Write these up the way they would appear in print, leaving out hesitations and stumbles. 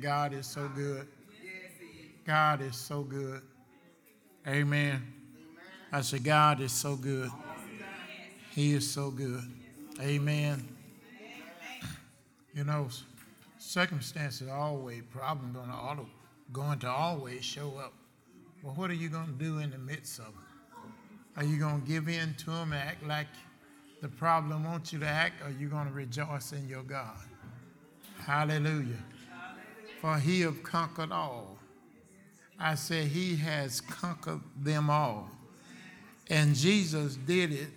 God is so good. God is so good. Amen. I said, God is so good. He is so good. Amen. You know, circumstances are always, problems going to always show up. Well, what are you going to do in the midst of them? Are you going to give in to them and act like the problem wants you to act, or are you going to rejoice in your God? Hallelujah. For he have conquered all. I said he has conquered them all. And Jesus did it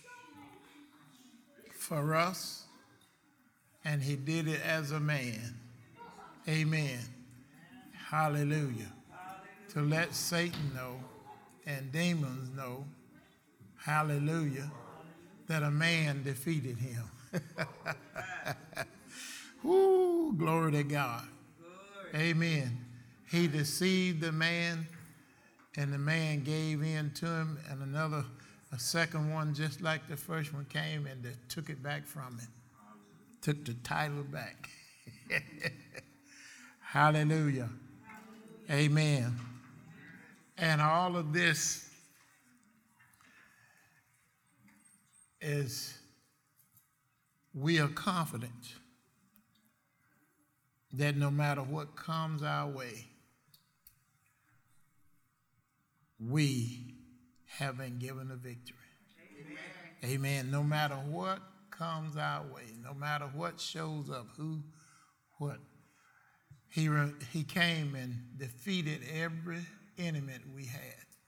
for us, and he did it as a man. Amen. Hallelujah. To let Satan know and demons know, hallelujah, that a man defeated him. Woo, glory to God. Amen. He deceived the man, and the man gave in to him, and a second one just like the first one came and they took it back from him. Took the title back. Hallelujah. Amen. And all of this is, we are confident that no matter what comes our way, we have been given the victory. Amen. Amen. No matter what comes our way, no matter what shows up, what. He came and defeated every enemy we had.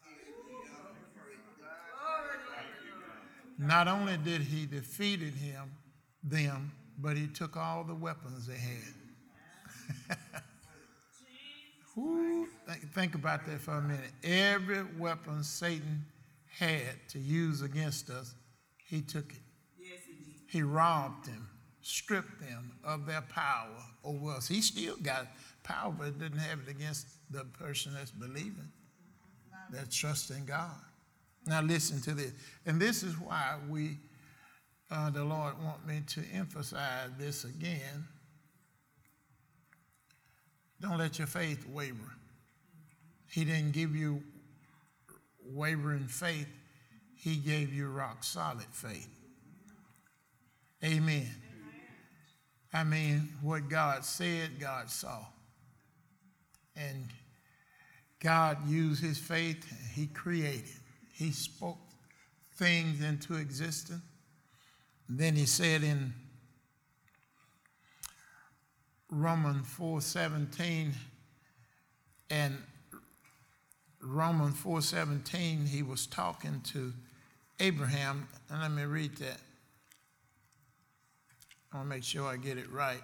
Not only did he defeated them, but he took all the weapons they had. Think about that for a minute. Every weapon Satan had to use against us, he took it. Yes, he robbed them, stripped them of their power over us. He still got power, but didn't have it against the person that's believing, that's trusting God. Now listen to this. And this is why the Lord want me to emphasize this again. Don't let your faith waver. He didn't give you wavering faith. He gave you rock solid faith. Amen. I mean, what God said, God saw. And God used his faith. He created. He spoke things into existence. And then he said in Romans 4:17, and Romans 4:17, he was talking to Abraham. And let me read that. I want to make sure I get it right.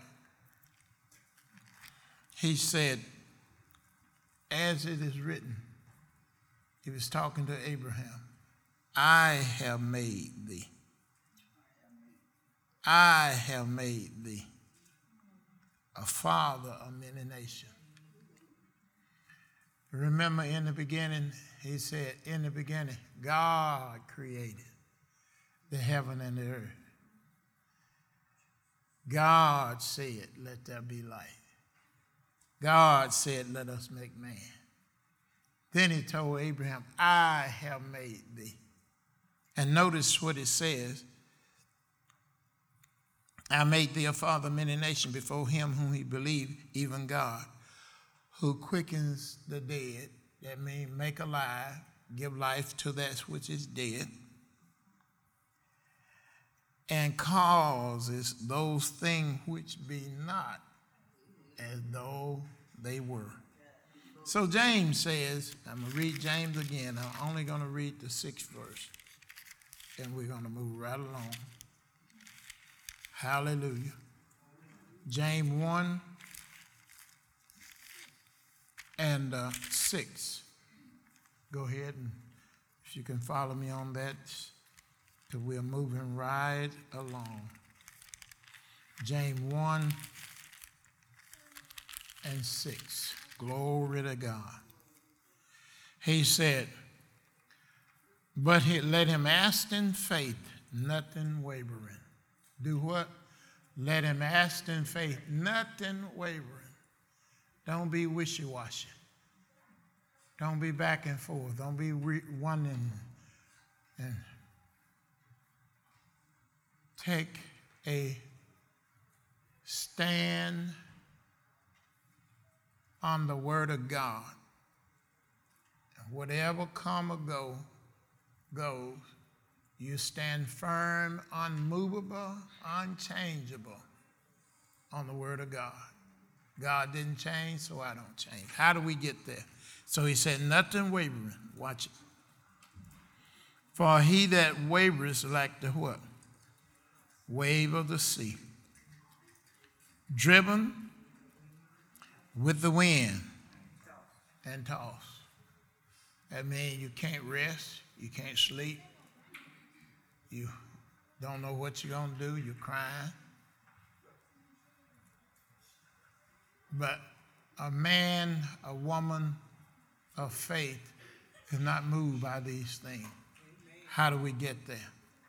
He said, as it is written, he was talking to Abraham, I have made thee. I have made thee a father of many nations. Remember in the beginning, he said, in the beginning, God created the heaven and the earth. God said, let there be light. God said, let us make man. Then he told Abraham, I have made thee. And notice what it says. I made thee a father of many nations before him whom he believed, even God, who quickens the dead, that means make alive, give life to that which is dead, and causes those things which be not as though they were. So James says, I'm going to read James again. I'm only going to read the 6th verse, and we're going to move right along. Hallelujah. James 1 and 6. Go ahead, and if you can follow me on that, because we're moving right along. James 1 and 6. Glory to God. He said, but let him ask in faith, nothing wavering. Do what? Let him ask in faith, nothing wavering. Don't be wishy-washy. Don't be back and forth. Don't be wondering. And take a stand on the Word of God. Whatever come or goes, you stand firm, unmovable, unchangeable on the Word of God. God didn't change, so I don't change. How do we get there? So he said, nothing wavering. Watch it. For he that wavereth like the what? Wave of the sea, driven with the wind and tossed. That means you can't rest, you can't sleep, you don't know what you're going to do, you're crying. But a man, a woman of faith is not moved by these things. How do we get there?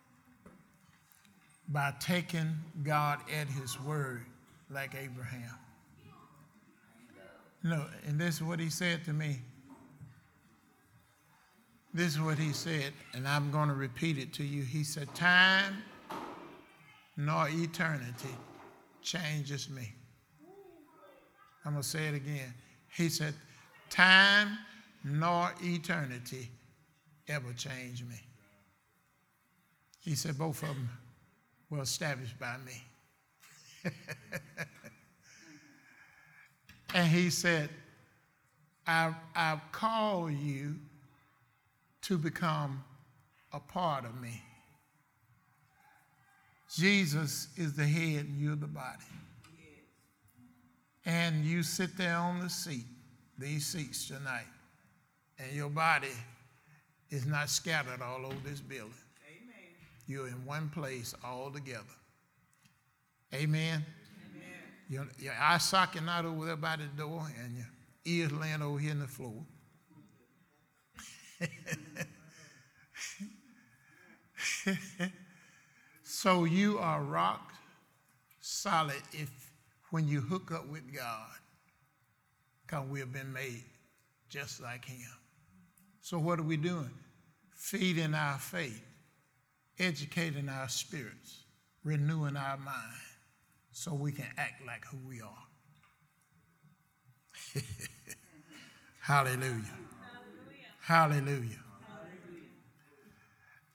By taking God at his word like Abraham. No, and this is what he said to me. This is what he said, and I'm going to repeat it to you. He said, time nor eternity changes me. I'm going to say it again. He said, time nor eternity ever changed me. He said, both of them were established by me. And he said, I've called you to become a part of me. Jesus is the head and you're the body. And you sit there on the seat, these seats tonight, and your body is not scattered all over this building. Amen. You're in one place all together. Amen. Amen. Your eye socket not over there by the door, and your ears laying over here on the floor. So you are rock solid when you hook up with God, because we have been made just like him. So what are we doing? Feeding our faith, educating our spirits, renewing our mind, so we can act like who we are. Hallelujah. Hallelujah. Hallelujah.